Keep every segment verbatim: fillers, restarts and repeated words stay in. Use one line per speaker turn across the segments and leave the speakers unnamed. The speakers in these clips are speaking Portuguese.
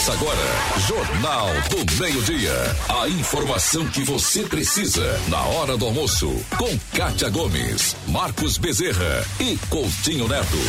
Começa agora, Jornal do Meio-Dia. A informação que você precisa na hora do almoço. Com Kátia Gomes, Marcos Bezerra e Coutinho Neto.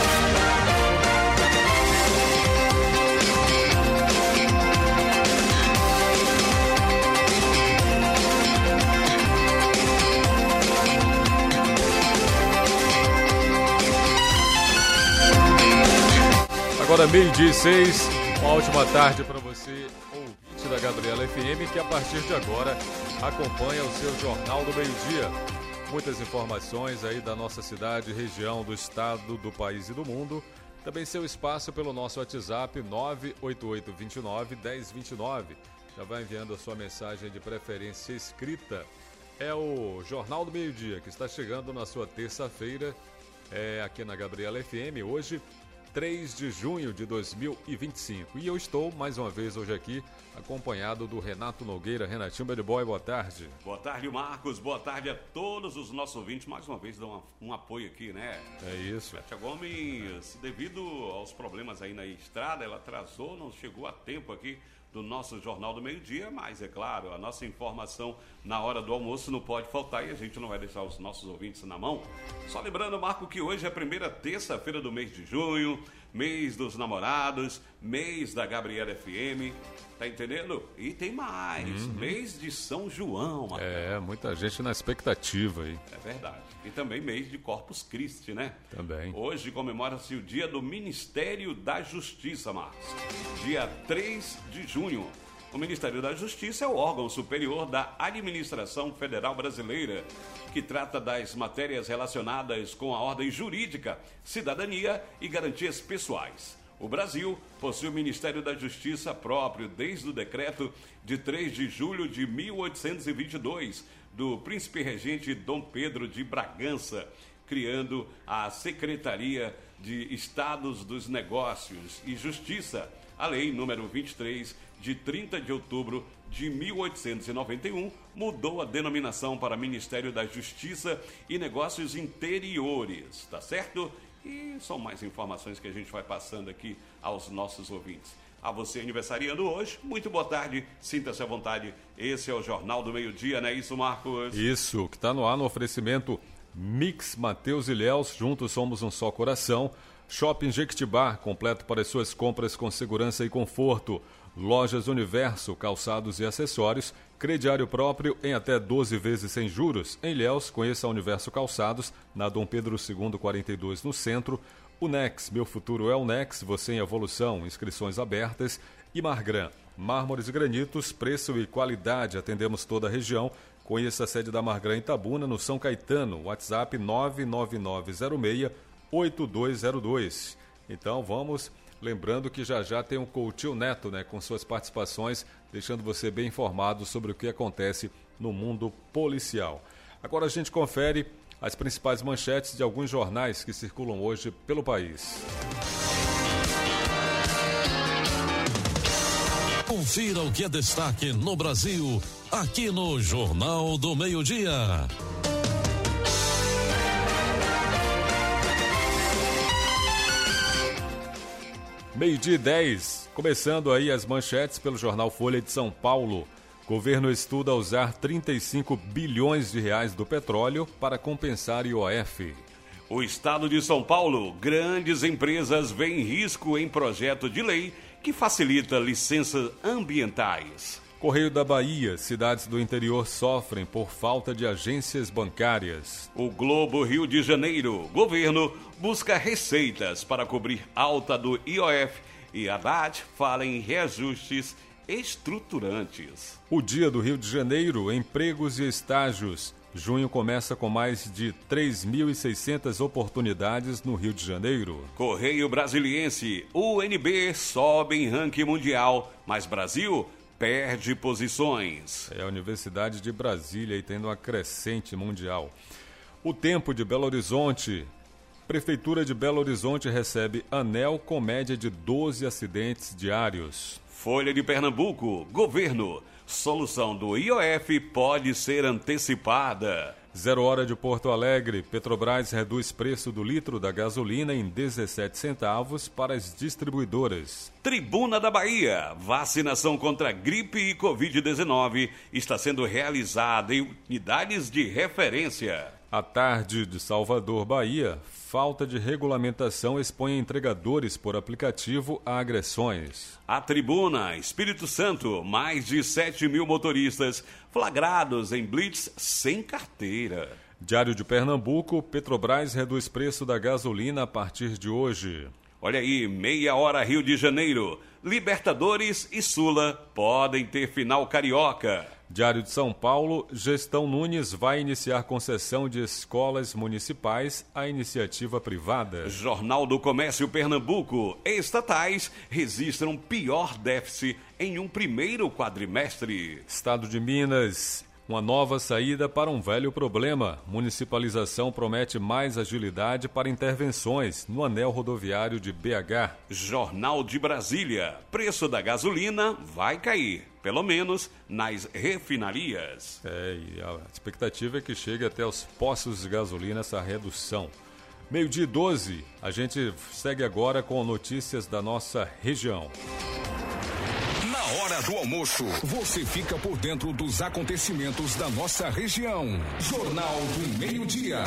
Agora meio-dia e seis, uma ótima tarde para você, ouvinte da Gabriela F M, que a partir de agora acompanha o seu Jornal do Meio-Dia. Muitas informações aí da nossa cidade, região, do estado, do país e do mundo. Também seu espaço pelo nosso WhatsApp nove oito oito dois nove um zero dois nove. Já vai enviando a sua mensagem de preferência escrita. É o Jornal do Meio-Dia que está chegando na sua terça-feira, é, aqui na Gabriela F M, hoje três de junho de dois mil e vinte e cinco. E eu estou, mais uma vez, hoje aqui, acompanhado do Renato Nogueira. Renatinho Bad Boy, boa tarde.
Boa tarde, Marcos. Boa tarde a todos os nossos ouvintes. Mais uma vez, dão um apoio aqui, né?
É isso.
Kátia Gomes, devido aos problemas aí na estrada, ela atrasou, não chegou a tempo aqui do nosso Jornal do Meio-Dia, mas é claro, a nossa informação na hora do almoço não pode faltar e a gente não vai deixar os nossos ouvintes na mão. Só lembrando, Marco, que hoje é a primeira terça-feira do mês de junho, mês dos namorados, mês da Gabriela F M, tá entendendo? E tem mais, uhum. mês de São João, Marco.
É, muita gente na expectativa aí.
É verdade. E também mês de Corpus Christi, né?
Também.
Hoje comemora-se o dia do Ministério da Justiça, Marcos. Dia três de junho. O Ministério da Justiça é o órgão superior da Administração Federal Brasileira, que trata das matérias relacionadas com a ordem jurídica, cidadania e garantias pessoais. O Brasil possui o Ministério da Justiça próprio desde o decreto de três de julho de mil oitocentos e vinte e dois, do príncipe regente Dom Pedro de Bragança, criando a Secretaria de Estados dos Negócios e Justiça, a Lei número vinte e três, de trinta de outubro de mil oitocentos e noventa e um, mudou a denominação para Ministério da Justiça e Negócios Interiores, tá certo? E são mais informações que a gente vai passando aqui aos nossos ouvintes. A você aniversariando hoje, muito boa tarde, sinta-se à vontade. Esse é o Jornal do Meio-Dia, não é isso, Marcos?
Isso, que está no ar no oferecimento Mix Mateus e Léus, juntos somos um só coração. Shopping Jequitibá, completo para as suas compras com segurança e conforto. Lojas Universo, calçados e acessórios, crediário próprio em até doze vezes sem juros. Em Ilhéus, conheça a Universo Calçados, na Dom Pedro segundo, quarenta e dois, no centro. Unex, meu futuro é Unex, você em evolução, inscrições abertas. E Margran, mármores e granitos, preço e qualidade, atendemos toda a região. Conheça a sede da Margran em Itabuna, no São Caetano, WhatsApp nove nove nove zero seis oito dois zero dois. Então vamos... Lembrando que já já tem um Coutinho Neto, né, com suas participações, deixando você bem informado sobre o que acontece no mundo policial. Agora a gente confere as principais manchetes de alguns jornais que circulam hoje pelo país.
Confira o que é destaque no Brasil, aqui no Jornal do Meio-Dia.
Meio-dia e dez, começando aí as manchetes pelo jornal Folha de São Paulo. Governo estuda usar trinta e cinco bilhões de reais do petróleo para compensar I O F.
O estado de São Paulo, grandes empresas veem risco em projeto de lei que facilita licenças ambientais.
Correio da Bahia, cidades do interior sofrem por falta de agências bancárias.
O Globo Rio de Janeiro, governo busca receitas para cobrir alta do I O F e Haddad fala em reajustes estruturantes.
O Dia do Rio de Janeiro, empregos e estágios. Junho começa com mais de três mil e seiscentas oportunidades no Rio de Janeiro.
Correio Brasiliense, U N B sobe em ranking mundial, mas Brasil perde posições.
É a Universidade de Brasília aí tendo uma crescente mundial. O Tempo de Belo Horizonte. Prefeitura de Belo Horizonte recebe anel com média de doze acidentes diários.
Folha de Pernambuco. Governo. Solução do I O F pode ser antecipada.
Zero hora de Porto Alegre, Petrobras reduz preço do litro da gasolina em dezessete centavos para as distribuidoras.
Tribuna da Bahia, vacinação contra gripe e covid dezenove está sendo realizada em unidades de referência.
À tarde de Salvador, Bahia, falta de regulamentação expõe entregadores por aplicativo a agressões.
A Tribuna, Espírito Santo, mais de sete mil motoristas flagrados em blitz sem carteira.
Diário de Pernambuco, Petrobras reduz preço da gasolina a partir de hoje.
Olha aí, meia hora Rio de Janeiro. Libertadores e Sula podem ter final carioca.
Diário de São Paulo, Gestão Nunes vai iniciar concessão de escolas municipais à iniciativa privada.
Jornal do Comércio Pernambuco, estatais registram pior déficit em um primeiro quadrimestre.
Estado de Minas, uma nova saída para um velho problema. Municipalização promete mais agilidade para intervenções no anel rodoviário de B H.
Jornal de Brasília, preço da gasolina vai cair, pelo menos nas refinarias.
É, e a expectativa é que chegue até os postos de gasolina essa redução. Meio-dia e doze, a gente segue agora com notícias da nossa região.
Na hora do almoço, você fica por dentro dos acontecimentos da nossa região. Jornal do Meio-Dia.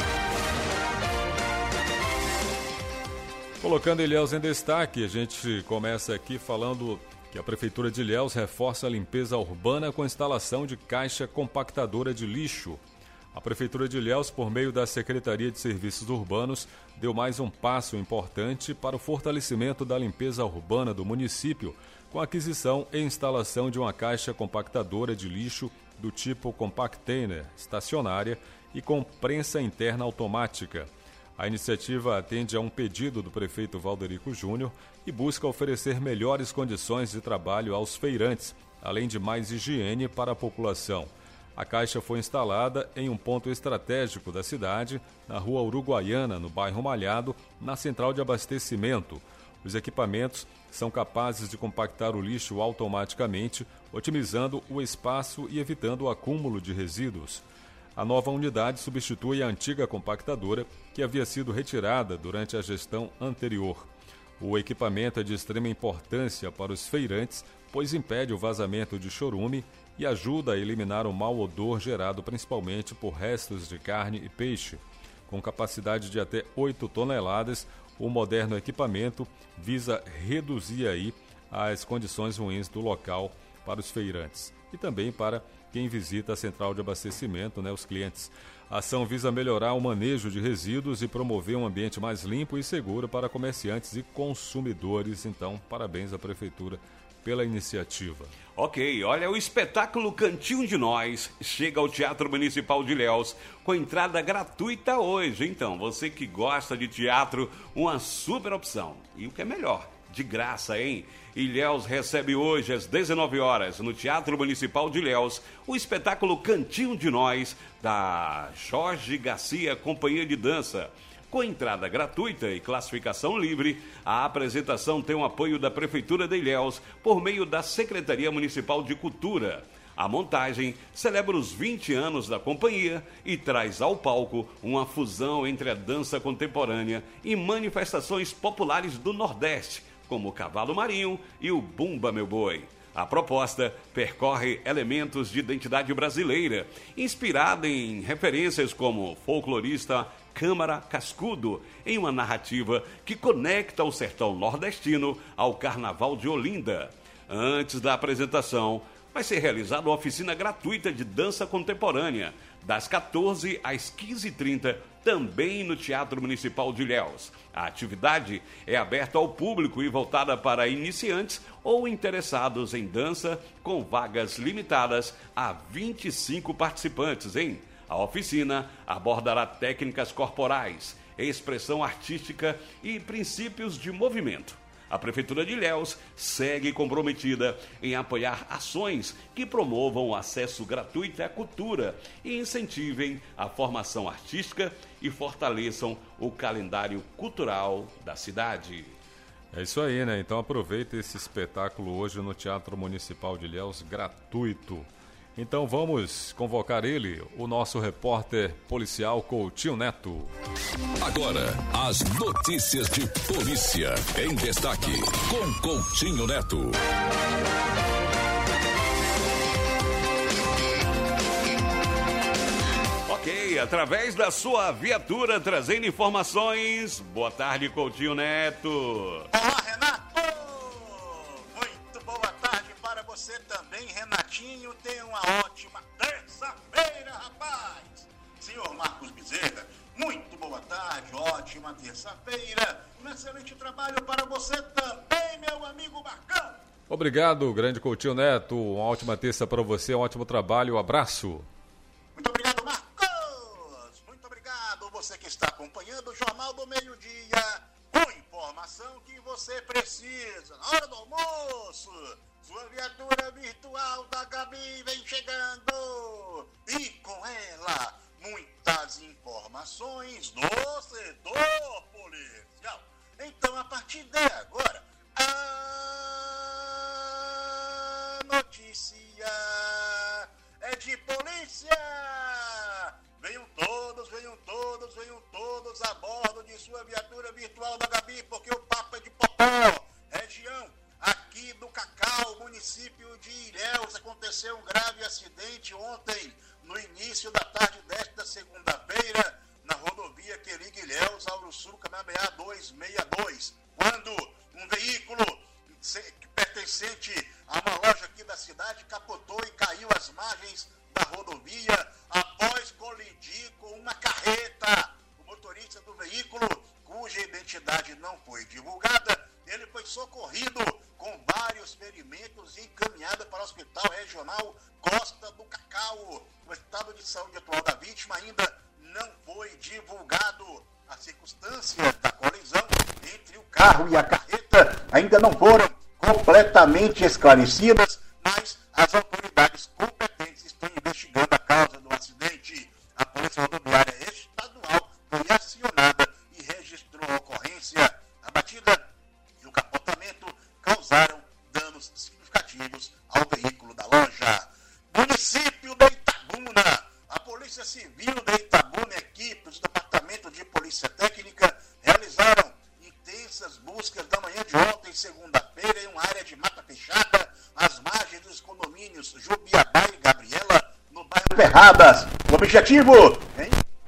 Colocando Ilhéus em destaque, a gente começa aqui falando que a Prefeitura de Ilhéus reforça a limpeza urbana com a instalação de caixa compactadora de lixo. A Prefeitura de Ilhéus, por meio da Secretaria de Serviços Urbanos, deu mais um passo importante para o fortalecimento da limpeza urbana do município, com a aquisição e instalação de uma caixa compactadora de lixo do tipo Compactainer, estacionária e com prensa interna automática. A iniciativa atende a um pedido do prefeito Valderico Júnior e busca oferecer melhores condições de trabalho aos feirantes, além de mais higiene para a população. A caixa foi instalada em um ponto estratégico da cidade, na Rua Uruguaiana, no bairro Malhado, na central de abastecimento. Os equipamentos são capazes de compactar o lixo automaticamente, otimizando o espaço e evitando o acúmulo de resíduos. A nova unidade substitui a antiga compactadora, que havia sido retirada durante a gestão anterior. O equipamento é de extrema importância para os feirantes, pois impede o vazamento de chorume e ajuda a eliminar o mau odor gerado principalmente por restos de carne e peixe. Com capacidade de até oito toneladas, o moderno equipamento visa reduzir aí as condições ruins do local para os feirantes e também para quem visita a central de abastecimento, né, os clientes. A ação visa melhorar o manejo de resíduos e promover um ambiente mais limpo e seguro para comerciantes e consumidores. Então, parabéns à Prefeitura pela iniciativa.
Ok, olha, o espetáculo Cantinho de Nós chega ao Teatro Municipal de Ilhéus com entrada gratuita hoje. Então, você que gosta de teatro, uma super opção. E o que é melhor, de graça, hein? Ilhéus recebe hoje às dezenove horas no Teatro Municipal de Ilhéus o espetáculo Cantinho de Nós da Jorge Garcia Companhia de Dança. Com entrada gratuita e classificação livre, a apresentação tem o apoio da Prefeitura de Ilhéus por meio da Secretaria Municipal de Cultura. A montagem celebra os vinte anos da companhia e traz ao palco uma fusão entre a dança contemporânea e manifestações populares do Nordeste, como o Cavalo Marinho e o Bumba Meu Boi. A proposta percorre elementos de identidade brasileira, inspirada em referências como folclorista Câmara Cascudo, em uma narrativa que conecta o sertão nordestino ao Carnaval de Olinda. Antes da apresentação, vai ser realizada uma oficina gratuita de dança contemporânea, das quatorze às quinze e trinta, também no Teatro Municipal de Ilhéus. A atividade é aberta ao público e voltada para iniciantes ou interessados em dança, com vagas limitadas a vinte e cinco participantes, hein? A oficina abordará técnicas corporais, expressão artística e princípios de movimento. A Prefeitura de Ilhéus segue comprometida em apoiar ações que promovam o acesso gratuito à cultura e incentivem a formação artística e fortaleçam o calendário cultural da cidade.
É isso aí, né? Então aproveita esse espetáculo hoje no Teatro Municipal de Ilhéus, gratuito. Então vamos convocar ele, o nosso repórter policial Coutinho Neto.
Agora, as notícias de polícia em destaque, com Coutinho Neto.
Ok, através da sua viatura, trazendo informações. Boa tarde, Coutinho Neto.
Olá, Renato! Muito boa tarde para você também, Renatinho. Tenha uma ótima terça-feira, rapaz! Senhor Marcos Bezerra, muito boa tarde, ótima terça-feira. Um excelente trabalho para você também, meu amigo Marcão.
Obrigado, grande Coutinho Neto. Uma ótima terça para você, um ótimo trabalho. Um abraço.
Muito obrigado, Marcos. Muito obrigado. Você que está acompanhando o Jornal do Meio-Dia, com informação que você precisa. Na hora do almoço, sua viatura virtual da Gabi vem chegando. E com ela, muitas informações do setor policial. Então, a partir de agora, a notícia é de polícia. Venham todos, venham todos, venham todos a bordo de sua viatura virtual da Gabi, porque o papo é de Popó, região aqui do Cacau, município de Ilhéus. Aconteceu um grave acidente ontem, no início da tarde desta segunda-feira, na rodovia que liga Ilhéus ao Sul, Canabeá duzentos e sessenta e dois, quando um veículo pertencente a uma loja aqui da cidade capotou e caiu às margens da rodovia após colidir com uma carreta. O motorista do veículo, cuja identidade não foi divulgada, ele foi socorrido com vários ferimentos e encaminhado para o Hospital Regional Costa do Cacau. O estado de saúde atual da vítima ainda não foi divulgado. As circunstâncias da colisão entre o carro e a carreta ainda não foram completamente esclarecidas, mas as autoridades competentes estão investigando a causa do acidente. A Polícia Rodoviária Estadual foi acionada e registrou a ocorrência. A batida e o capotamento causaram danos significativos ao veículo da loja. Município de Itabuna. A Polícia Civil de Itabuna, equipes do Departamento de Polícia Técnica, realizaram intensas buscas da manhã de ontem, segunda-feira, em uma área de mata fechada, às margens dos condomínios Jubiabá e Gabriela, no bairro Ferradas. O objetivo, hein?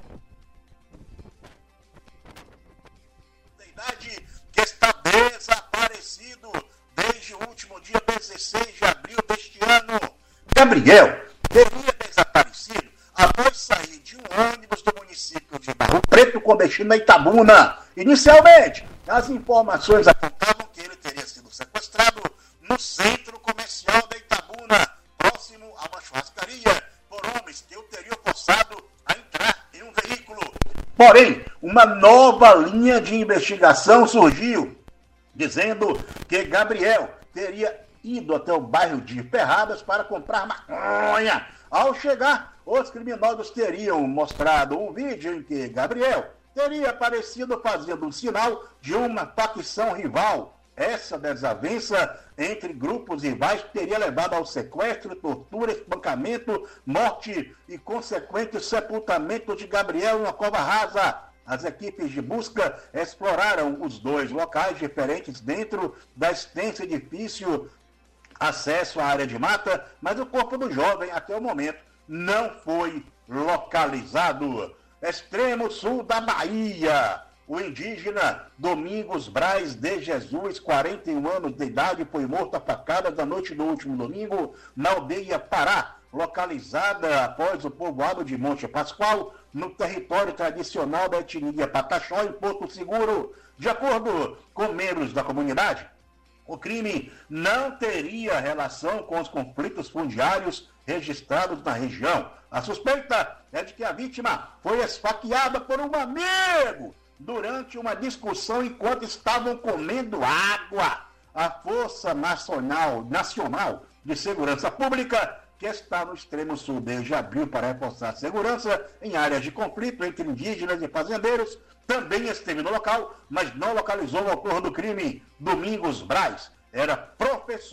Que está desaparecido desde o último dia dezesseis de abril deste ano. Gabriel teria desaparecido após sair de um ônibus do município de Barro Preto com destino a Itabuna. Inicialmente, as informações apontavam que ele teria sido sequestrado no centro comercial de Itabuna, próximo a uma churrascaria, por homens que o teriam forçado a entrar em um veículo. Porém, uma nova linha de investigação surgiu, dizendo que Gabriel teria ido até o bairro de Ferradas para comprar maconha. Ao chegar, os criminosos teriam mostrado um vídeo em que Gabriel teria aparecido fazendo um sinal de uma facção rival. Essa desavença entre grupos rivais teria levado ao sequestro, tortura, espancamento, morte e consequente sepultamento de Gabriel em uma cova rasa. As equipes de busca exploraram os dois locais diferentes dentro da extensa e difícil acesso à área de mata, mas o corpo do jovem, até o momento, não foi localizado. Extremo sul da Bahia. O indígena Domingos Braz de Jesus, quarenta e um anos de idade, foi morto a facadas na noite do último domingo na aldeia Pará, localizada após o povoado de Monte Pascoal, no território tradicional da etnia Pataxó, em Porto Seguro. De acordo com membros da comunidade, o crime não teria relação com os conflitos fundiários registrados na região. A suspeita é de que a vítima foi esfaqueada por um amigo durante uma discussão enquanto estavam comendo água. A Força Nacional, Nacional de Segurança Pública, que está no extremo sul desde abril para reforçar a segurança em áreas de conflito entre indígenas e fazendeiros, também esteve no local, mas não localizou o autor do crime. Domingos Braz era professor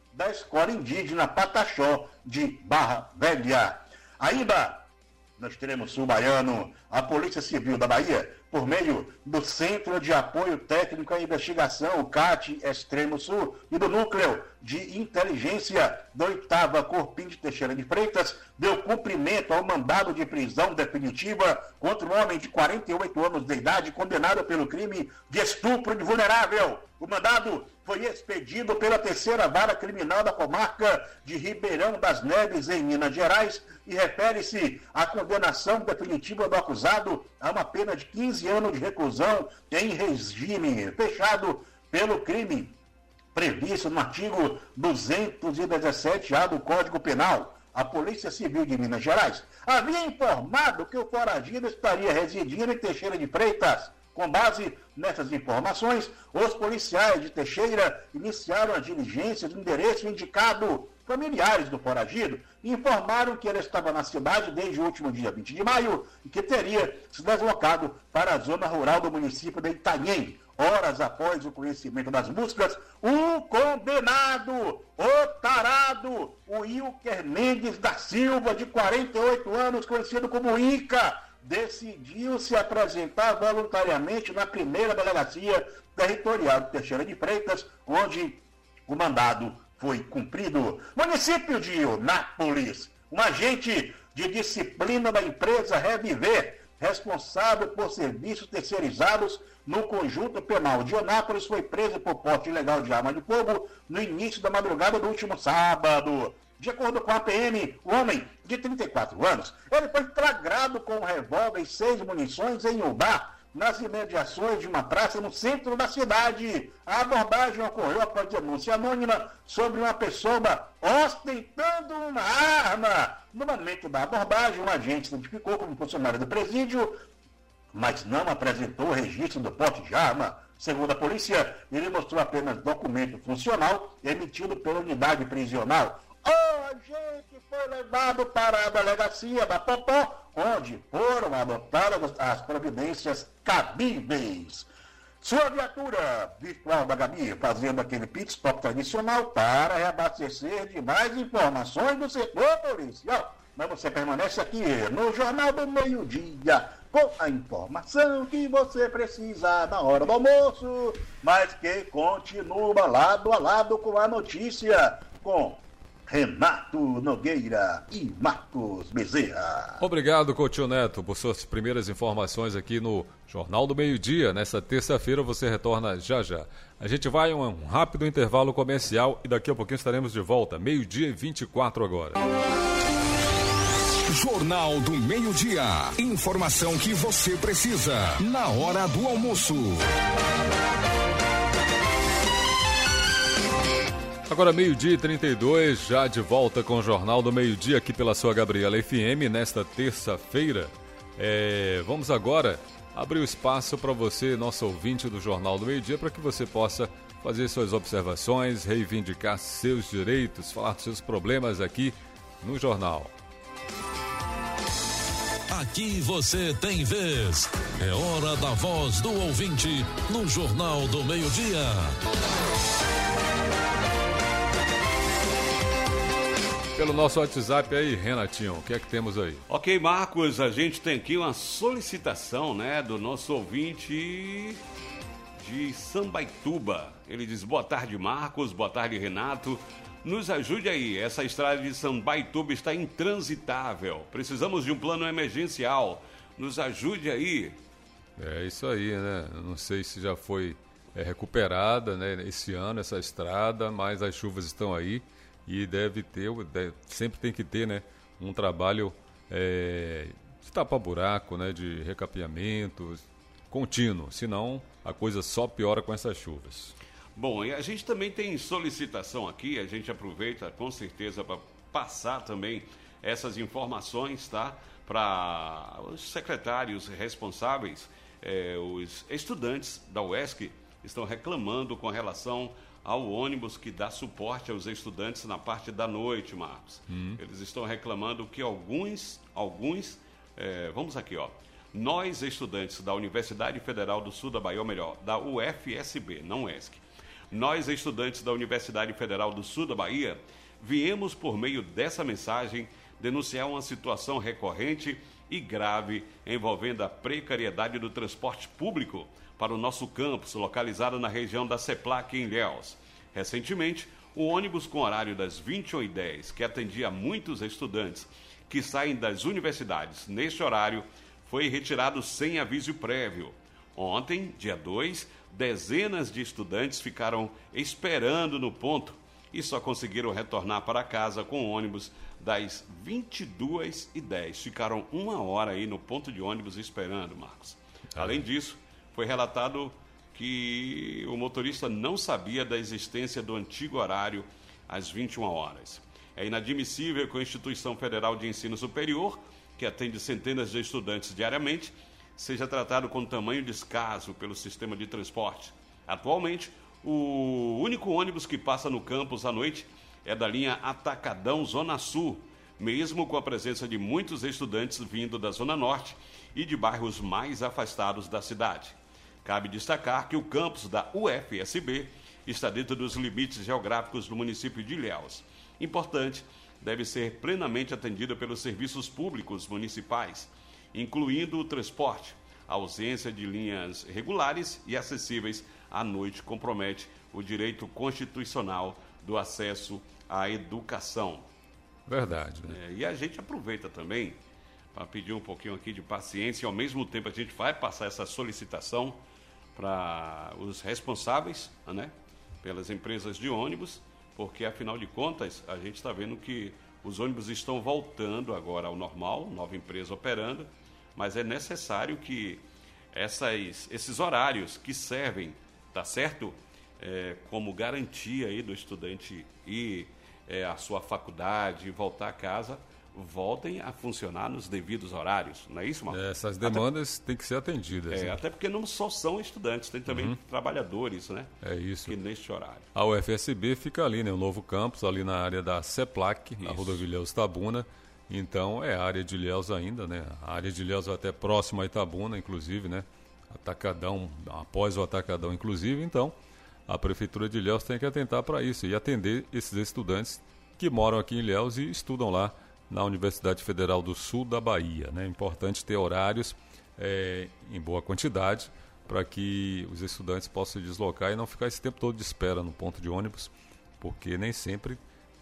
da Escola Indígena Pataxó de Barra Velha. Ainda nós teremos Sul Baiano, a Polícia Civil da Bahia, por meio do Centro de Apoio Técnico à Investigação, o C A T Extremo Sul, e do Núcleo de Inteligência da oitava Corpim de Teixeira de Freitas, deu cumprimento ao mandado de prisão definitiva contra um homem de quarenta e oito anos de idade, condenado pelo crime de estupro de vulnerável. O mandado foi expedido pela terceira vara criminal da comarca de Ribeirão das Neves, em Minas Gerais, e refere-se à condenação definitiva do acusado a uma pena de quinze anos de reclusão em regime fechado pelo crime previsto no artigo duzentos e dezessete A do Código Penal. A Polícia Civil de Minas Gerais havia informado que o foragido estaria residindo em Teixeira de Freitas. Com base nessas informações, os policiais de Teixeira iniciaram as diligências no endereço indicado. Familiares do foragido informaram que ele estava na cidade desde o último dia vinte de maio e que teria se deslocado para a zona rural do município de Itanhem. Horas após o conhecimento das buscas, o condenado, o tarado, o Wilker Mendes da Silva, de quarenta e oito anos, conhecido como Ica, decidiu se apresentar voluntariamente na primeira delegacia territorial de Teixeira de Freitas, onde o mandado foi cumprido. Município de Eunápolis, um agente de disciplina da empresa Reviver, responsável por serviços terceirizados no conjunto penal de Eunápolis, foi preso por porte ilegal de arma de fogo no início da madrugada do último sábado. De acordo com a P M, o homem de trinta e quatro anos, ele foi flagrado com um revólver e seis munições em Ubá, nas imediações de uma praça no centro da cidade. A abordagem ocorreu após denúncia anônima sobre uma pessoa ostentando uma arma. No momento da abordagem, o agente se identificou como funcionário do presídio, mas não apresentou o registro do porte de arma. Segundo a polícia, ele mostrou apenas documento funcional emitido pela unidade prisional. O agente foi levado para a delegacia da Popó, onde foram adotadas as providências cabíveis. Sua viatura virtual da Gabi, fazendo aquele pit stop tradicional para reabastecer de mais informações do setor policial. Mas você permanece aqui no Jornal do Meio-Dia, com a informação que você precisa na hora do almoço, mas que continua lado a lado com a notícia, com Renato Nogueira e Marcos Bezerra.
Obrigado, Coutinho Neto, por suas primeiras informações aqui no Jornal do Meio-Dia. Nessa terça-feira você retorna já já. A gente vai a um rápido intervalo comercial e daqui a pouquinho estaremos de volta. Meio-dia e vinte e quatro agora.
Jornal do Meio-Dia. Informação que você precisa na hora do almoço.
Agora meio-dia e trinta e dois, já de volta com o Jornal do Meio-Dia aqui pela sua Gabriela F M nesta terça-feira. É, vamos agora abrir o espaço para você, nosso ouvinte do Jornal do Meio-Dia, para que você possa fazer suas observações, reivindicar seus direitos, falar dos seus problemas aqui no Jornal.
Aqui você tem vez. É hora da voz do ouvinte no Jornal do Meio-Dia.
Pelo nosso WhatsApp aí, Renatinho, o que é que temos aí?
Ok, Marcos, a gente tem aqui uma solicitação, né, do nosso ouvinte de Sambaituba. Ele diz, boa tarde, Marcos, boa tarde, Renato. Nos ajude aí, essa estrada de Sambaituba está intransitável. Precisamos de um plano emergencial. Nos ajude aí.
É isso aí, né? Eu não sei se já foi é, recuperada, né, esse ano, essa estrada, mas as chuvas estão aí. E deve ter, deve, sempre tem que ter, né, um trabalho é, de tapa-buraco, né, de recapeamento contínuo, senão a coisa só piora com essas chuvas.
Bom, e a gente também tem solicitação aqui, a gente aproveita com certeza para passar também essas informações, tá, para os secretários responsáveis, é, os estudantes da U E S C estão reclamando com relação ao ônibus que dá suporte aos estudantes na parte da noite, Marcos. Hum. Eles estão reclamando que alguns, alguns, é, vamos aqui, ó, nós estudantes da Universidade Federal do Sul da Bahia, ou melhor, da U F S B, não U E S C, Nós, estudantes da Universidade Federal do Sul da Bahia, viemos por meio dessa mensagem denunciar uma situação recorrente e grave envolvendo a precariedade do transporte público para o nosso campus, localizado na região da CEPLAC em Ilhéus. Recentemente, o ônibus com horário das vinte e uma e dez, que atendia muitos estudantes que saem das universidades neste horário, foi retirado sem aviso prévio. Ontem, dia dois, dezenas de estudantes ficaram esperando no ponto e só conseguiram retornar para casa com o ônibus das vinte e duas e dez. Ficaram uma hora aí no ponto de ônibus esperando, Marcos. Além disso, foi relatado que o motorista não sabia da existência do antigo horário às vinte e uma horas. É inadmissível que a Instituição Federal de Ensino Superior, que atende centenas de estudantes diariamente, seja tratado com tamanho descaso pelo sistema de transporte. Atualmente, o único ônibus que passa no campus à noite é da linha Atacadão Zona Sul, mesmo com a presença de muitos estudantes vindo da Zona Norte e de bairros mais afastados da cidade. Cabe destacar que o campus da U F S B está dentro dos limites geográficos do município de Ilhéus. Importante, deve ser plenamente atendida pelos serviços públicos municipais, incluindo o transporte. A ausência de linhas regulares e acessíveis à noite compromete o direito constitucional do acesso à educação.
Verdade, né?
É, e a gente aproveita também para pedir um pouquinho aqui de paciência e, ao mesmo tempo, a gente vai passar essa solicitação para os responsáveis, né, pelas empresas de ônibus, porque, afinal de contas, a gente está vendo que os ônibus estão voltando agora ao normal, nova empresa operando, mas é necessário que essas, esses horários que servem, tá certo, é, como garantia aí do estudante ir é, à sua faculdade e voltar a casa, voltem a funcionar nos devidos horários, não é isso, Marcos?
Essas demandas até, têm que ser atendidas.
É,
né?
Até porque não só são estudantes, tem também uhum. trabalhadores, né?
É isso.
Que neste horário.
A U F S B fica ali, né? O novo campus, ali na área da CEPLAC, na rodovia Ilhéus-Itabuna. Então, é a área de Ilhéus ainda, né? A área de Ilhéus até próxima a Itabuna, inclusive, né? Atacadão, após o Atacadão, inclusive. Então, a Prefeitura de Ilhéus tem que atentar para isso e atender esses estudantes que moram aqui em Ilhéus e estudam lá na Universidade Federal do Sul da Bahia. É, né? Importante ter horários é, em boa quantidade para que os estudantes possam se deslocar e não ficar esse tempo todo de espera no ponto de ônibus, porque nem sempre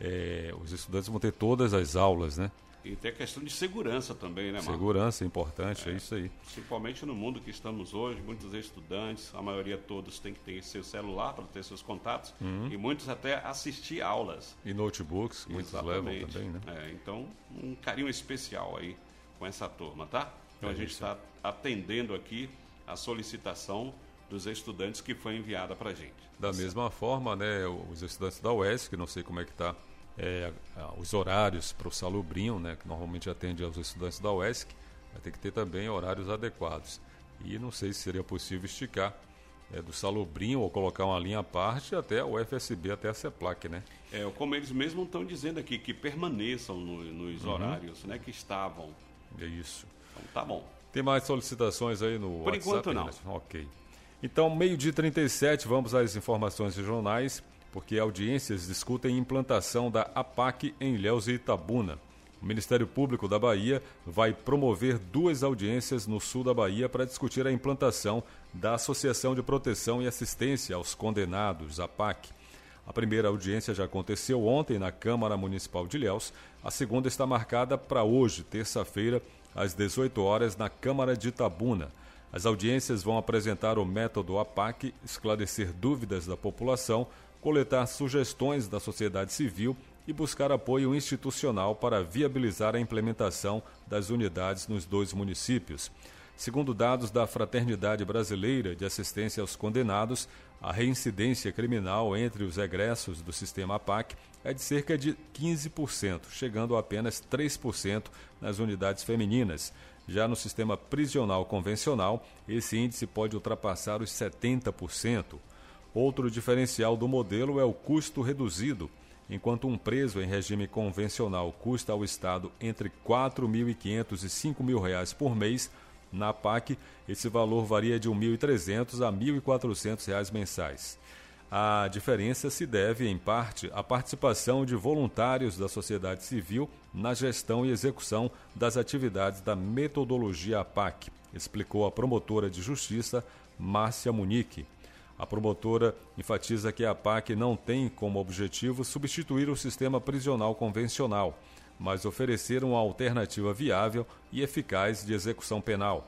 é, os estudantes vão ter todas as aulas, né?
E tem a questão de segurança também, né, Marcos?
Segurança é importante, é, é isso aí.
Principalmente no mundo que estamos hoje, muitos estudantes, a maioria todos tem que ter seu celular para ter seus contatos, uhum. e muitos até assistir aulas.
E notebooks, muitos
Exatamente.
levam também, né?
É, então, um carinho especial aí com essa turma, tá? Então é a gente está atendendo aqui a solicitação dos estudantes que foi enviada para a gente.
Da
tá
mesma certo? forma, né, os estudantes da U E S C, não sei como é que está É, os horários para o Salubrinho, né, que normalmente atende aos estudantes da U E S C, vai ter que ter também horários adequados. E não sei se seria possível esticar é, do Salubrinho ou colocar uma linha à parte até o U F S B, até a CEPLAC, né?
É, como eles mesmos estão dizendo aqui, que permaneçam no, nos uhum. horários, né, que estavam.
É isso.
Então tá bom.
Tem mais solicitações aí no
Por
WhatsApp?
enquanto não.
Né? Ok. Então, meio-dia e trinta e sete, vamos às informações regionais, porque audiências discutem implantação da APAC em Ilhéus e Itabuna. O Ministério Público da Bahia vai promover duas audiências no sul da Bahia para discutir a implantação da Associação de Proteção e Assistência aos Condenados, APAC. A primeira audiência já aconteceu ontem na Câmara Municipal de Ilhéus. A segunda está marcada para hoje, terça-feira, às dezoito horas, na Câmara de Itabuna. As audiências vão apresentar o método APAC, esclarecer dúvidas da população, coletar sugestões da sociedade civil e buscar apoio institucional para viabilizar a implementação das unidades nos dois municípios. Segundo dados da Fraternidade Brasileira de Assistência aos Condenados, a reincidência criminal entre os egressos do sistema APAC é de cerca de quinze por cento, chegando a apenas três por cento nas unidades femininas. Já no sistema prisional convencional, esse índice pode ultrapassar os setenta por cento. Outro diferencial do modelo é o custo reduzido. Enquanto um preso em regime convencional custa ao Estado entre quatro mil e quinhentos e cinco mil reais por mês, na APAC esse valor varia de mil e trezentos a mil e quatrocentos reais mensais. A diferença se deve, em parte, à participação de voluntários da sociedade civil na gestão e execução das atividades da metodologia A P A C, explicou a promotora de justiça, Márcia Munique. A promotora enfatiza que a A P A C não tem como objetivo substituir o sistema prisional convencional, mas oferecer uma alternativa viável e eficaz de execução penal.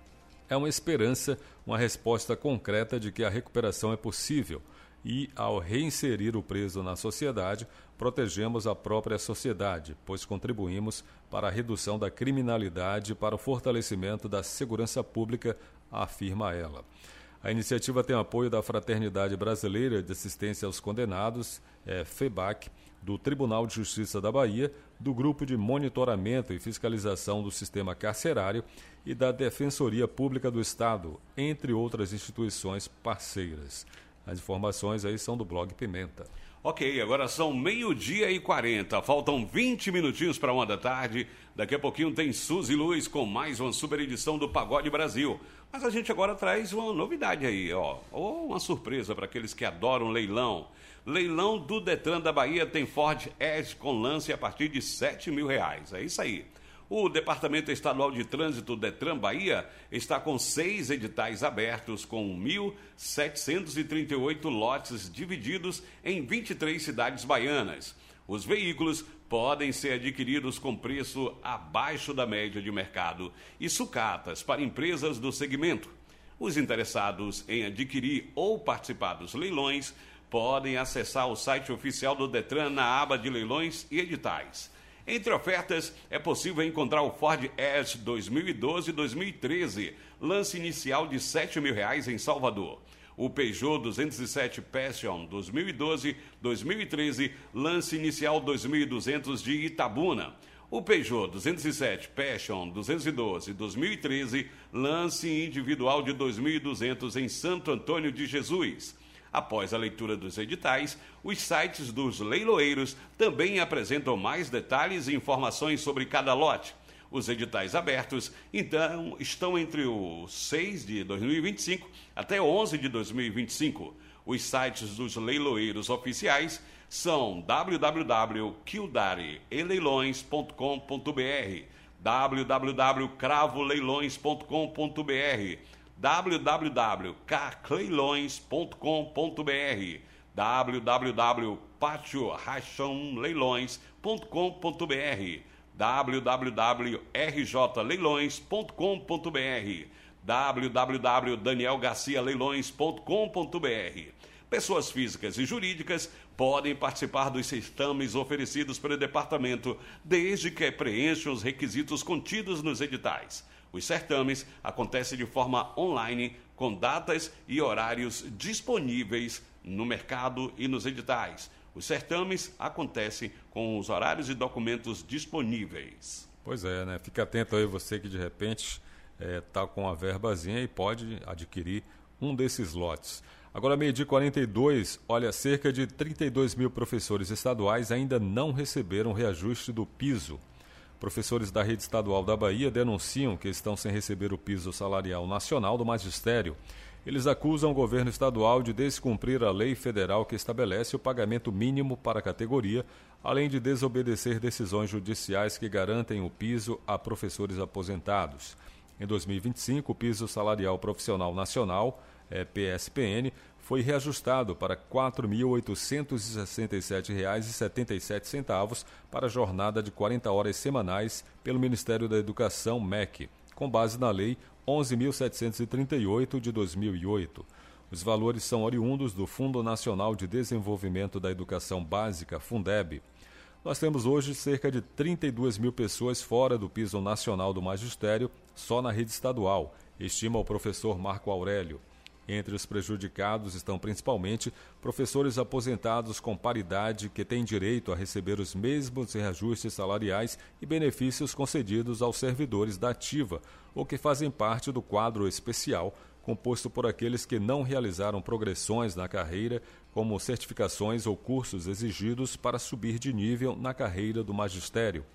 É uma esperança, uma resposta concreta de que a recuperação é possível e, ao reinserir o preso na sociedade, protegemos a própria sociedade, pois contribuímos para a redução da criminalidade e para o fortalecimento da segurança pública, afirma ela. A iniciativa tem apoio da Fraternidade Brasileira de Assistência aos Condenados, é, FEBAC, do Tribunal de Justiça da Bahia, do Grupo de Monitoramento e Fiscalização do Sistema Carcerário e da Defensoria Pública do Estado, entre outras instituições parceiras. As informações aí são do blog Pimenta.
Ok, agora são meio-dia e quarenta, faltam vinte minutinhos para uma da tarde. Daqui a pouquinho tem Suzy Luz com mais uma super edição do Pagode Brasil. Mas a gente agora traz uma novidade aí, ó, ou uma surpresa para aqueles que adoram leilão. Leilão do Detran da Bahia tem Ford Edge com lance a partir de sete mil reais. É isso aí. O Departamento Estadual de Trânsito Detran Bahia está com seis editais abertos com mil setecentos e trinta e oito lotes divididos em vinte e três cidades baianas. Os veículos podem ser adquiridos com preço abaixo da média de mercado e sucatas para empresas do segmento. Os interessados em adquirir ou participar dos leilões podem acessar o site oficial do Detran na aba de leilões e editais. Entre ofertas, é possível encontrar o Ford Edge dois mil e doze e dois mil e treze, lance inicial de sete mil reais em Salvador. O Peugeot duzentos e sete Passion dois mil e doze dois mil e treze, lance inicial dois mil e duzentos de Itabuna. O Peugeot duzentos e sete Passion duzentos e doze dois mil e treze, lance individual de dois mil e duzentos em Santo Antônio de Jesus. Após a leitura dos editais, os sites dos leiloeiros também apresentam mais detalhes e informações sobre cada lote. Os editais abertos, então, estão entre o seis de dois mil e vinte e cinco até onze de dois mil e vinte e cinco. Os sites dos leiloeiros oficiais são w w w ponto kildare e leilões ponto com ponto b r, w w w ponto cravo leilões ponto com ponto b r, w w w ponto cacleilões ponto com ponto b r, w w w ponto pátio rachão leilões ponto com ponto b r, w w w ponto r j leilões ponto com ponto b r, w w w ponto daniel garcia leilões ponto com ponto b r. Pessoas físicas e jurídicas podem participar dos certames oferecidos pelo departamento, desde que preencham os requisitos contidos nos editais. Os certames acontecem de forma online, com datas e horários disponíveis no mercado e nos editais. Os certames acontecem com os horários e documentos disponíveis.
Pois é, né? Fica atento aí você que de repente está é, com a verbazinha e pode adquirir um desses lotes. Agora, meio-dia e quarenta e dois, olha, cerca de trinta e dois mil professores estaduais ainda não receberam reajuste do piso. Professores da rede estadual da Bahia denunciam que estão sem receber o piso salarial nacional do magistério. Eles acusam o governo estadual de descumprir a lei federal que estabelece o pagamento mínimo para a categoria, além de desobedecer decisões judiciais que garantem o piso a professores aposentados. Em dois mil e vinte e cinco, o piso salarial profissional nacional, é, P S P N, foi reajustado para quatro mil oitocentos e sessenta e sete reais e setenta e sete centavos para a jornada de quarenta horas semanais pelo Ministério da Educação, M E C, com base na Lei onze mil setecentos e trinta e oito de dois mil e oito. Os valores são oriundos do Fundo Nacional de Desenvolvimento da Educação Básica, Fundeb. Nós temos hoje cerca de trinta e duas mil pessoas fora do piso nacional do magistério, só na rede estadual, estima o professor Marco Aurélio. Entre os prejudicados estão principalmente professores aposentados com paridade que têm direito a receber os mesmos reajustes salariais e benefícios concedidos aos servidores da ativa, ou que fazem parte do quadro especial, composto por aqueles que não realizaram progressões na carreira, como certificações ou cursos exigidos para subir de nível na carreira do magistério.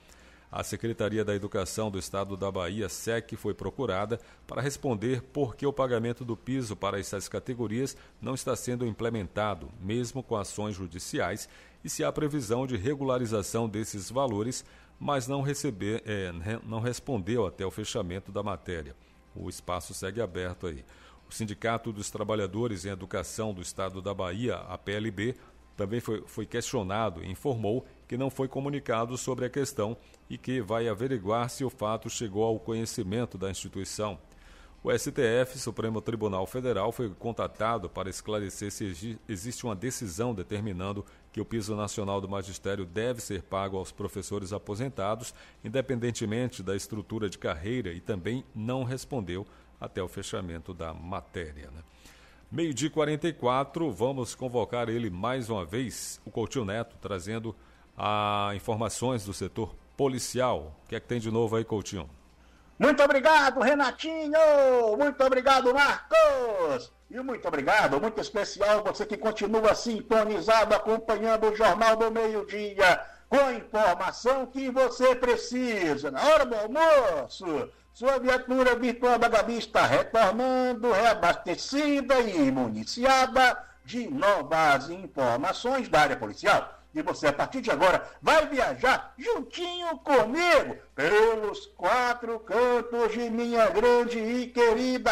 A Secretaria da Educação do Estado da Bahia, S E C, foi procurada para responder por que o pagamento do piso para essas categorias não está sendo implementado, mesmo com ações judiciais, e se há previsão de regularização desses valores, mas não, receber, é, não respondeu até o fechamento da matéria. O espaço segue aberto aí. O Sindicato dos Trabalhadores em Educação do Estado da Bahia, a P L B, também foi, foi questionado e informou que não foi comunicado sobre a questão e que vai averiguar se o fato chegou ao conhecimento da instituição. O S T F, Supremo Tribunal Federal, foi contatado para esclarecer se existe uma decisão determinando que o piso nacional do magistério deve ser pago aos professores aposentados, independentemente da estrutura de carreira, e também não respondeu até o fechamento da matéria. Né? Meio-dia e quarenta e quatro, vamos convocar ele mais uma vez, o Coutinho Neto, trazendo as informações do setor policial. O que é que tem de novo aí, Coutinho?
Muito obrigado, Renatinho! Muito obrigado, Marcos! E muito obrigado, muito especial, você que continua sintonizado, acompanhando o Jornal do Meio-Dia, com a informação que você precisa. Na hora do almoço, sua viatura virtual da Gabi está retornando, reabastecida e municiada de novas informações da área policial. E você, a partir de agora, vai viajar juntinho comigo pelos quatro cantos de minha grande e querida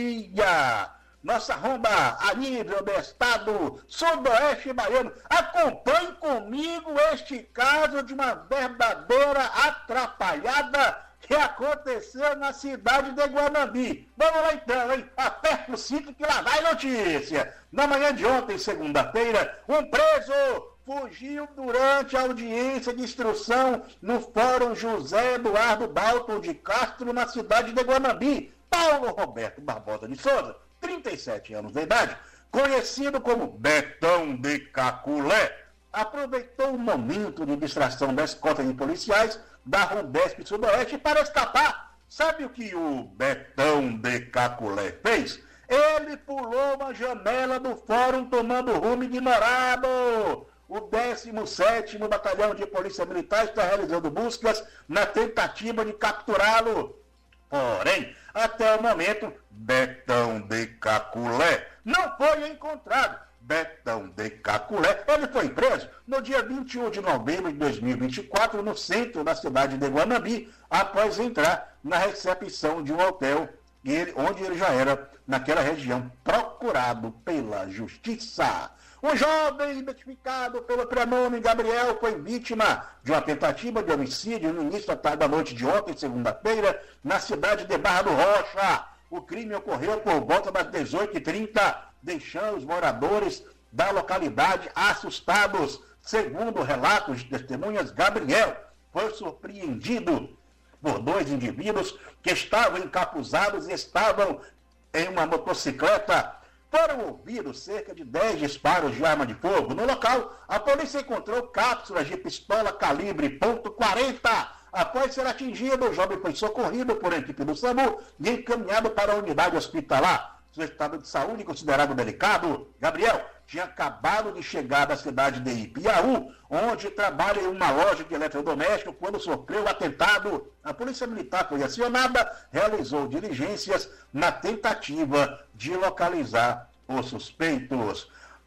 Bahia. Nossa ronda a nível do estado sudoeste baiano. Acompanhe comigo este caso de uma verdadeira atrapalhada que aconteceu na cidade de Guanambi. Vamos lá então, hein? Aperta o cinto que lá vai notícia. Na manhã de ontem, segunda-feira, um preso fugiu durante a audiência de instrução no Fórum José Eduardo Dalton de Castro, na cidade de Guanambi. Paulo Roberto Barbosa de Souza, trinta e sete anos de idade, conhecido como Betão de Caculé, aproveitou o momento de distração da escolta de policiais da Rondesp Sudoeste para escapar. Sabe o que o Betão de Caculé fez? Ele pulou uma janela do fórum tomando rumo ignorado. O décimo sétimo Batalhão de Polícia Militar está realizando buscas na tentativa de capturá-lo. Porém, até o momento, Betão de Caculé não foi encontrado. Betão de Caculé, ele foi preso no dia vinte e um de novembro de dois mil e vinte e quatro, no centro da cidade de Guanambi, após entrar na recepção de um hotel, onde ele já era, naquela região, procurado pela justiça. Um jovem identificado pelo prenome Gabriel foi vítima de uma tentativa de homicídio no início da tarde da noite de ontem, segunda-feira, na cidade de Barra do Rocha. O crime ocorreu por volta das dezoito e trinta, deixando os moradores da localidade assustados. Segundo relatos de testemunhas, Gabriel foi surpreendido por dois indivíduos que estavam encapuzados e estavam em uma motocicleta. Foram ouvidos cerca de dez disparos de arma de fogo. No local, a polícia encontrou cápsulas de pistola calibre ponto quarenta. Após ser atingido, o jovem foi socorrido por equipe do SAMU e encaminhado para a unidade hospitalar. Seu estado de saúde considerado delicado. Gabriel tinha acabado de chegar da cidade de Ipiaú, onde trabalha em uma loja de eletrodoméstico, quando sofreu o atentado. A polícia militar foi acionada, realizou diligências na tentativa de localizar os suspeitos.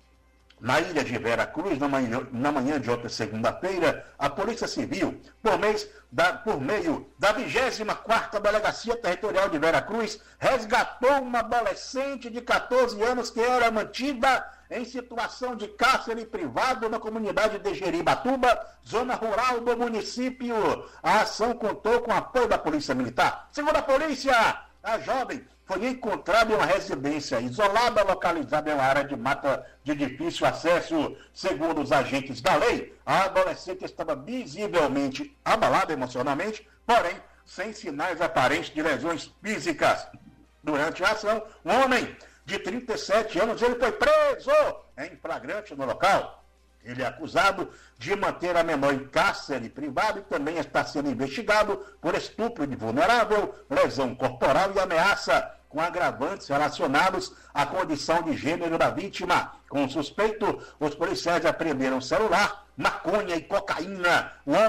Na ilha de Vera Cruz, na manhã, na manhã de ontem, segunda-feira, a Polícia Civil, por, mês da, por meio da vigésima quarta Delegacia Territorial de Vera Cruz, resgatou uma adolescente de catorze anos que era mantida em situação de cárcere privado na comunidade de Jeribatuba, zona rural do município. A ação contou com apoio da Polícia Militar. Segundo a polícia, a jovem foi encontrada em uma residência isolada, localizada em uma área de mata de difícil acesso. Segundo os agentes da lei, a adolescente estava visivelmente abalada emocionalmente, porém sem sinais aparentes de lesões físicas. Durante a ação, um homem de trinta e sete anos, ele foi preso em flagrante no local. Ele é acusado de manter a menor em cárcere privado e também está sendo investigado por estupro de vulnerável, lesão corporal e ameaça, com agravantes relacionados à condição de gênero da vítima. Com o suspeito, os policiais apreenderam celular, maconha e cocaína. O homem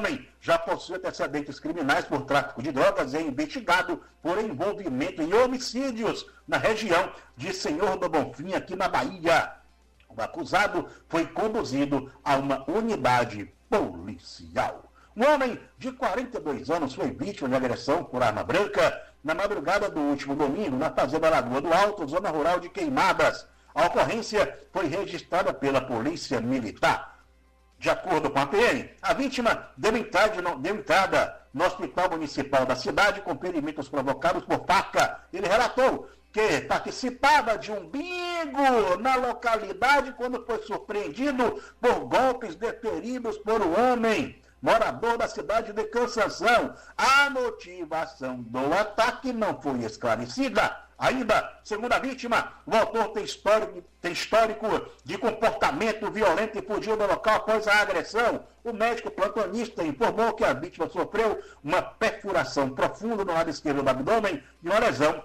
já possui antecedentes criminais por tráfico de drogas e é investigado por envolvimento em homicídios na região de Senhor do Bonfim, aqui na Bahia. O acusado foi conduzido a uma unidade policial. Um homem de quarenta e dois anos foi vítima de agressão por arma branca na madrugada do último domingo na fazenda Lagoa do Alto, zona rural de Queimadas. A ocorrência foi registrada pela Polícia Militar. De acordo com a P M, a vítima deu entrada, deu entrada no Hospital Municipal da cidade com ferimentos provocados por faca. Ele relatou que participava de um bingo na localidade quando foi surpreendido por golpes deferidos por um homem, morador da cidade de Cansanção. A motivação do ataque não foi esclarecida. Ainda, segundo a vítima, o autor tem histórico, tem histórico de comportamento violento e fugiu do local após a agressão. O médico plantonista informou que a vítima sofreu uma perfuração profunda no lado esquerdo do abdômen e uma lesão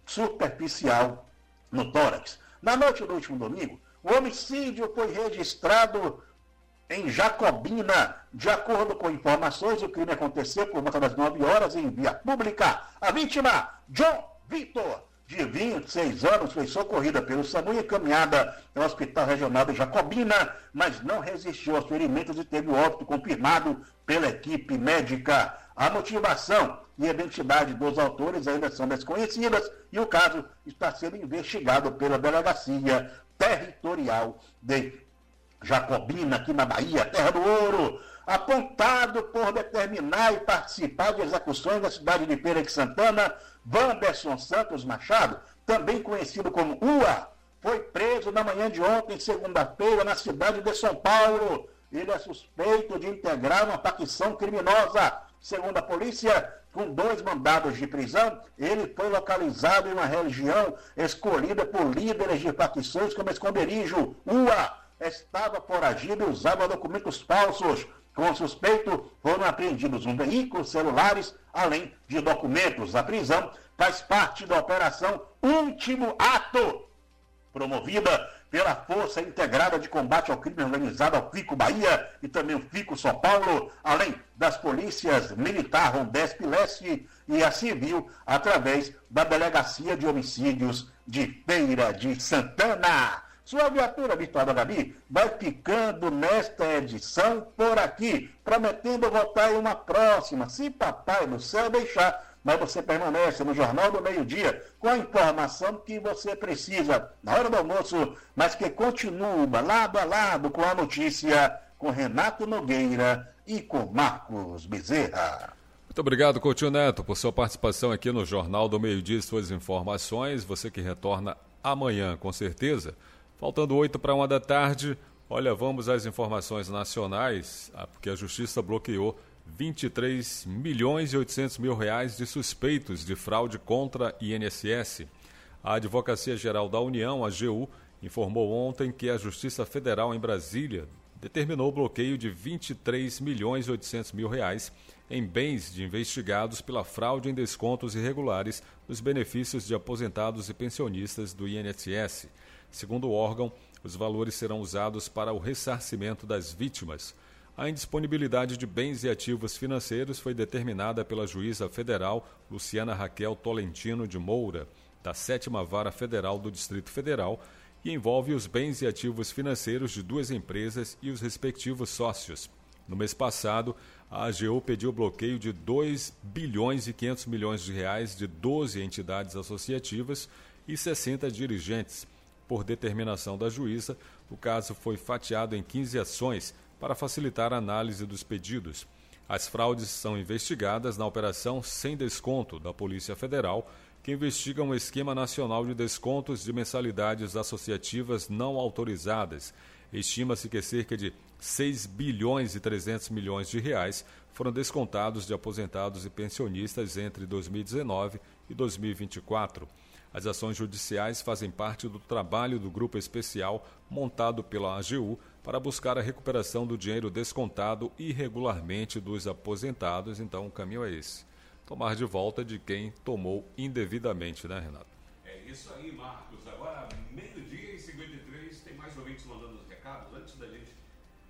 superficial no tórax. Na noite do último domingo, o homicídio foi registrado em Jacobina. De acordo com informações, o crime aconteceu por volta das nove horas em via pública. A vítima, John Vitor, de vinte e seis anos, foi socorrida pelo SAMU e encaminhada ao Hospital Regional de Jacobina, mas não resistiu aos ferimentos e teve o óbito confirmado pela equipe médica. A motivação e a identidade dos autores ainda são desconhecidas e o caso está sendo investigado pela Delegacia Territorial de Jacobina, aqui na Bahia, Terra do Ouro. Apontado por determinar e participar de execuções na cidade de Feira de Santana, Wanderson Santos Machado, também conhecido como U A, foi preso na manhã de ontem, segunda-feira, na cidade de São Paulo. Ele é suspeito de integrar uma facção criminosa. Segundo a polícia, com dois mandados de prisão, ele foi localizado em uma região escolhida por líderes de facções como esconderijo. U A estava foragido e usava documentos falsos. Com o suspeito, foram apreendidos um veículo, celulares, além de documentos. A prisão faz parte da Operação Último Ato, promovida pela Força Integrada de Combate ao Crime Organizado, ao FICO Bahia e também o FICO São Paulo, além das polícias Militar, Rondesp Leste e a Civil, através da Delegacia de Homicídios de Feira de Santana. Sua viatura Vitória Gabi vai ficando nesta edição por aqui, prometendo voltar em uma próxima, se Papai do Céu deixar. Mas você permanece no Jornal do Meio-Dia com a informação que você precisa na hora do almoço, mas que continua lado a lado com a notícia, com Renato Nogueira e com Marcos Bezerra.
Muito obrigado, Coutinho Neto, por sua participação aqui no Jornal do Meio-Dia e suas informações. Você que retorna amanhã, com certeza. Faltando oito para uma da tarde, olha, vamos às informações nacionais, porque a Justiça bloqueou vinte e três milhões e oitocentos mil reais de suspeitos de fraude contra I N S S. A Advocacia Geral da União, a AGU, informou ontem que a Justiça Federal em Brasília determinou o bloqueio de vinte e três milhões e oitocentos mil reais em bens de investigados pela fraude em descontos irregulares nos benefícios de aposentados e pensionistas do I N S S. Segundo o órgão, os valores serão usados para o ressarcimento das vítimas. A indisponibilidade de bens e ativos financeiros foi determinada pela juíza federal Luciana Raquel Tolentino de Moura, da sétima Vara Federal do Distrito Federal, e envolve os bens e ativos financeiros de duas empresas e os respectivos sócios. No mês passado, a AGU pediu bloqueio de dois bilhões e quinhentos milhões de reais de doze entidades associativas e sessenta dirigentes. Por determinação da juíza, o caso foi fatiado em quinze ações para facilitar a análise dos pedidos. As fraudes são investigadas na Operação Sem Desconto da Polícia Federal, que investiga um esquema nacional de descontos de mensalidades associativas não autorizadas. Estima-se que cerca de seis bilhões e trezentos milhões de reais foram descontados de aposentados e pensionistas entre dois mil e dezenove e dois mil e vinte e quatro. As ações judiciais fazem parte do trabalho do grupo especial montado pela AGU para buscar a recuperação do dinheiro descontado irregularmente dos aposentados. Então, o caminho é esse. Tomar de volta de quem tomou indevidamente, né, Renato?
É isso aí, Marcos. Agora, meio-dia e cinquenta e três, tem mais ouvintes mandando os recados antes da gente...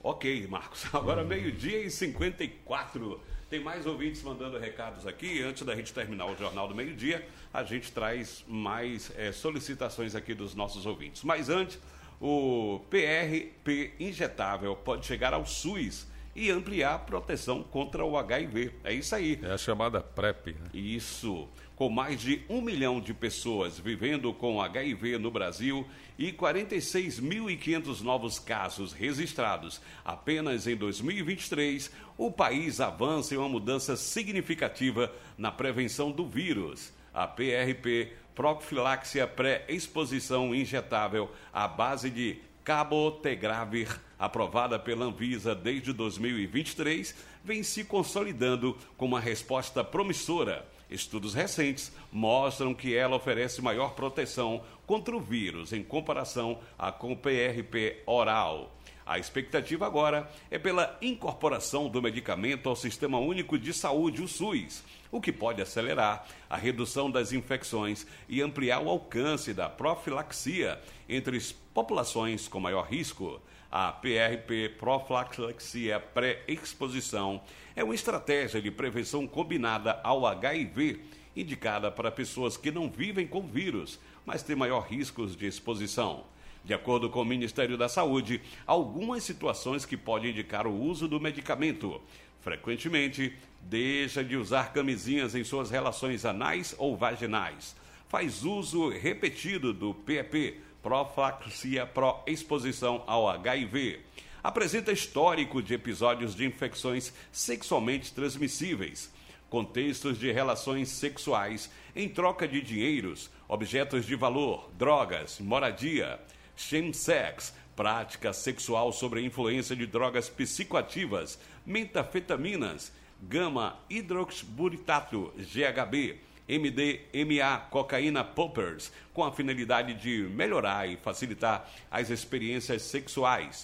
Ok, Marcos. Agora meio-dia e cinquenta e quatro. Tem mais ouvintes mandando recados aqui. Antes da gente terminar o Jornal do Meio-Dia, a gente traz mais é, solicitações aqui dos nossos ouvintes. Mas antes, o P R P injetável pode chegar ao SUS e ampliar a proteção contra o H I V. É isso aí.
É a chamada PrEP. Né?
Isso. Com mais de um milhão de pessoas vivendo com H I V no Brasil e quarenta e seis mil e quinhentos novos casos registrados apenas em dois mil e vinte e três, o país avança em uma mudança significativa na prevenção do vírus. A P R P, profiláxia pré-exposição injetável à base de cabotegravir, aprovada pela Anvisa desde dois mil e vinte e três, vem se consolidando como uma resposta promissora. Estudos recentes mostram que ela oferece maior proteção contra o vírus em comparação a com o P R P oral. A expectativa agora é pela incorporação do medicamento ao Sistema Único de Saúde, o SUS, o que pode acelerar a redução das infecções e ampliar o alcance da profilaxia entre as populações com maior risco. A P R P, profilaxia pré-exposição, é uma estratégia de prevenção combinada ao H I V, indicada para pessoas que não vivem com vírus, mas têm maior riscos de exposição. De acordo com o Ministério da Saúde, há algumas situações que podem indicar o uso do medicamento. Frequentemente, deixa de usar camisinhas em suas relações anais ou vaginais. Faz uso repetido do P E P, profilaxia pró-exposição ao H I V. Apresenta histórico de episódios de infecções sexualmente transmissíveis, contextos de relações sexuais em troca de dinheiros, objetos de valor, drogas, moradia, chemsex, prática sexual sob a influência de drogas psicoativas, metafetaminas, gama-hidroxiburitato, G H B, M D M A, cocaína poppers, com a finalidade de melhorar e facilitar as experiências sexuais.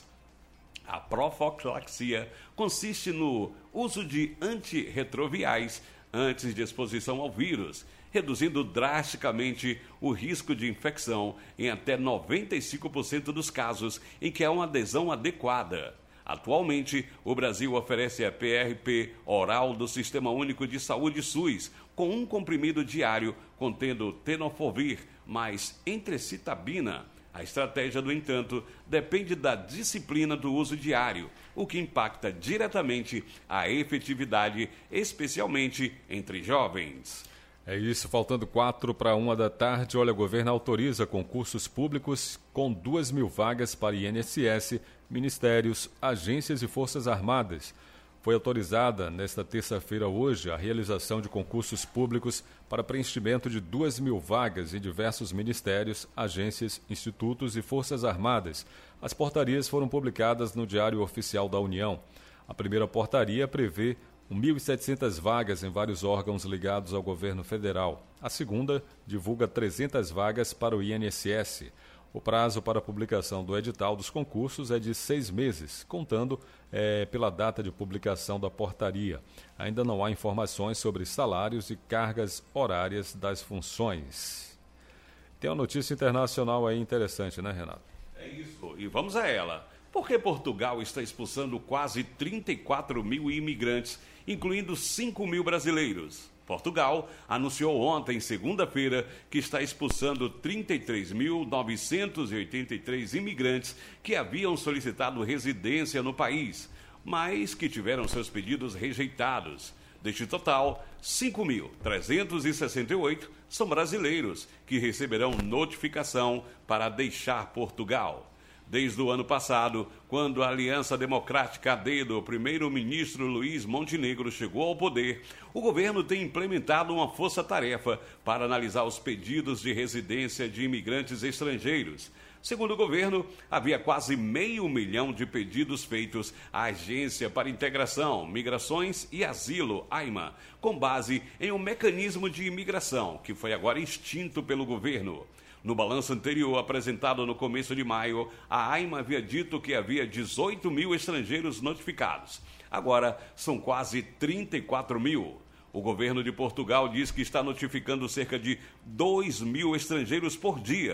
A profilaxia consiste no uso de antirretrovirais antes de exposição ao vírus, reduzindo drasticamente o risco de infecção em até noventa e cinco por cento dos casos em que há uma adesão adequada. Atualmente, o Brasil oferece a P R P oral do Sistema Único de Saúde SUS, com um comprimido diário contendo tenofovir mais entrecitabina. A estratégia, no entanto, depende da disciplina do uso diário, o que impacta diretamente a efetividade, especialmente entre jovens.
É isso, faltando quatro para uma da tarde, olha, o governo autoriza concursos públicos com duas mil vagas para I N S S, ministérios, agências e forças armadas. Foi autorizada, nesta terça-feira hoje, a realização de concursos públicos para preenchimento de duas mil vagas em diversos ministérios, agências, institutos e forças armadas. As portarias foram publicadas no Diário Oficial da União. A primeira portaria prevê mil e setecentas vagas em vários órgãos ligados ao governo federal. A segunda divulga trezentas vagas para o I N S S. O prazo para a publicação do edital dos concursos é de seis meses, contando é, pela data de publicação da portaria. Ainda não há informações sobre salários e cargas horárias das funções. Tem uma notícia internacional aí interessante, né, Renato?
É isso, e vamos a ela. Por que Portugal está expulsando quase trinta e quatro mil imigrantes, incluindo cinco mil brasileiros? Portugal anunciou ontem, segunda-feira, que está expulsando trinta e três mil novecentos e oitenta e três imigrantes que haviam solicitado residência no país, mas que tiveram seus pedidos rejeitados. Deste total, cinco mil trezentos e sessenta e oito são brasileiros que receberão notificação para deixar Portugal. Desde o ano passado, quando a Aliança Democrática A D do primeiro-ministro Luiz Montenegro chegou ao poder, o governo tem implementado uma força-tarefa para analisar os pedidos de residência de imigrantes estrangeiros. Segundo o governo, havia quase meio milhão de pedidos feitos à Agência para Integração, Migrações e Asilo, AIMA, com base em um mecanismo de imigração que foi agora extinto pelo governo. No balanço anterior, apresentado no começo de maio, a AIMA havia dito que havia dezoito mil estrangeiros notificados. Agora, são quase trinta e quatro mil. O governo de Portugal diz que está notificando cerca de dois mil estrangeiros por dia.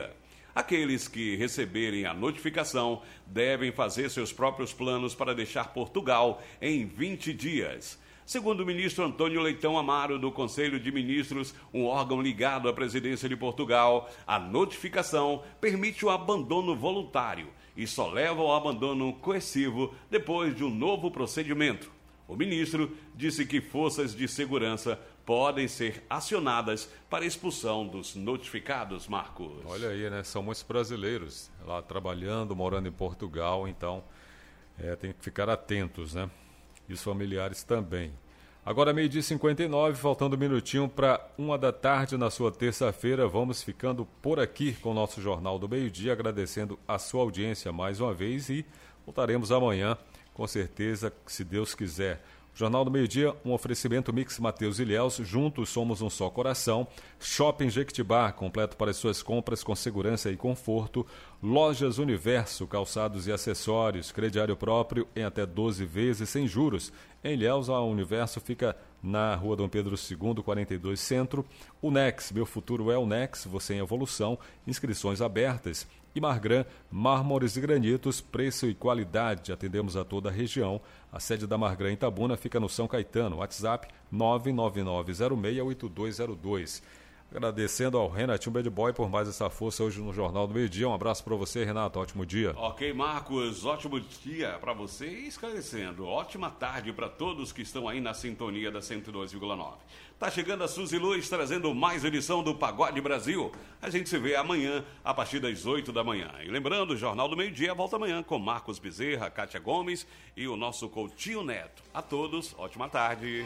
Aqueles que receberem a notificação devem fazer seus próprios planos para deixar Portugal em vinte dias. Segundo o ministro Antônio Leitão Amaro, do Conselho de Ministros, um órgão ligado à presidência de Portugal, a notificação permite o abandono voluntário e só leva ao abandono coercivo depois de um novo procedimento. O ministro disse que forças de segurança podem ser acionadas para expulsão dos notificados, Marcos.
Olha aí, né? São muitos brasileiros lá trabalhando, morando em Portugal, então é, tem que ficar atentos, né? E os familiares também. Agora, meio-dia e cinquenta e nove, faltando um minutinho para uma da tarde na sua terça-feira. Vamos ficando por aqui com o nosso Jornal do Meio-Dia, agradecendo a sua audiência mais uma vez e voltaremos amanhã, com certeza, se Deus quiser. Jornal do Meio-Dia, um oferecimento Mix Mateus Ilhéus, juntos somos um só coração. Shopping Jequitibá, completo para as suas compras com segurança e conforto. Lojas Universo, calçados e acessórios, crediário próprio em até doze vezes sem juros. Em Ilhéus, a Universo fica na Rua Dom Pedro segundo, quarenta e dois Centro. O Nex, meu futuro é o Nex, você em evolução, inscrições abertas. E Margran, mármores e granitos, preço e qualidade, atendemos a toda a região. A sede da Margran em Itabuna fica no São Caetano, WhatsApp nove nove nove zero seis oito dois zero dois. Agradecendo ao Renatinho Bad Boy por mais essa força hoje no Jornal do Meio-Dia. Um abraço para você, Renato. Ótimo dia.
Ok, Marcos. Ótimo dia para você e esclarecendo. Ótima tarde para todos que estão aí na sintonia da cento e dois vírgula nove. Tá chegando a Suzy Luz trazendo mais edição do Pagode Brasil. A gente se vê amanhã a partir das oito da manhã. E lembrando, o Jornal do Meio-Dia volta amanhã com Marcos Bezerra, Kátia Gomes e o nosso Coutinho Neto. A todos, ótima tarde.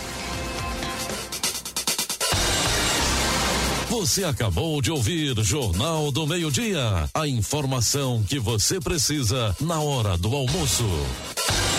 Você acabou de ouvir Jornal do Meio-Dia. A informação que você precisa na hora do almoço.